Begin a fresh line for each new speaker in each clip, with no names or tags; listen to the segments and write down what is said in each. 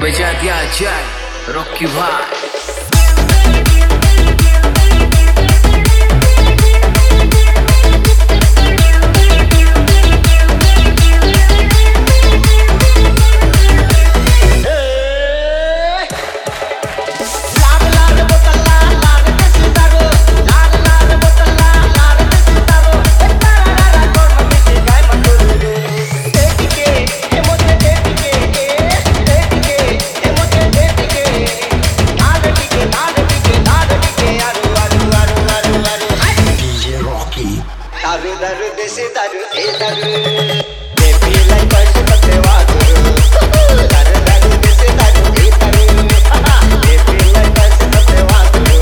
बजा दिया जाए रॉकी भाई।
दारू देसी दारू ए दारू बेबी लाइक पैसे पत्ते वादरू दारू दारू देसी दारू ए दारू बेबी लाइक पैसे पत्ते वादरू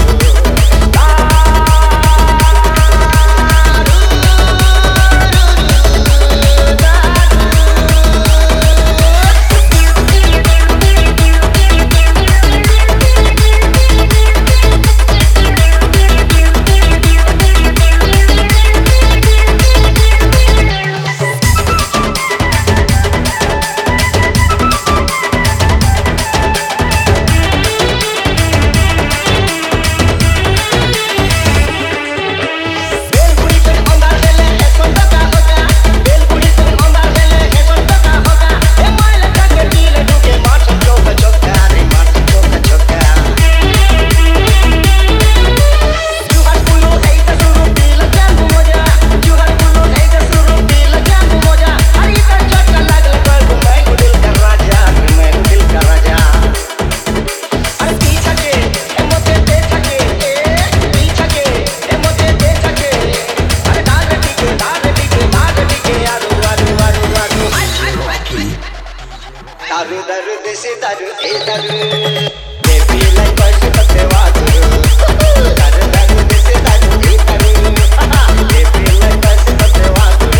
दारू दारू देसी दारू ए दारू बेबी लाइक पैसे पत्ते वादरू दारू दारू देसी दारू ए दारू बेबी लाइक पैसे पत्ते वादरू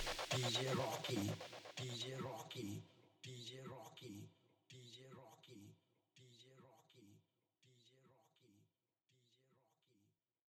DJ Rocky.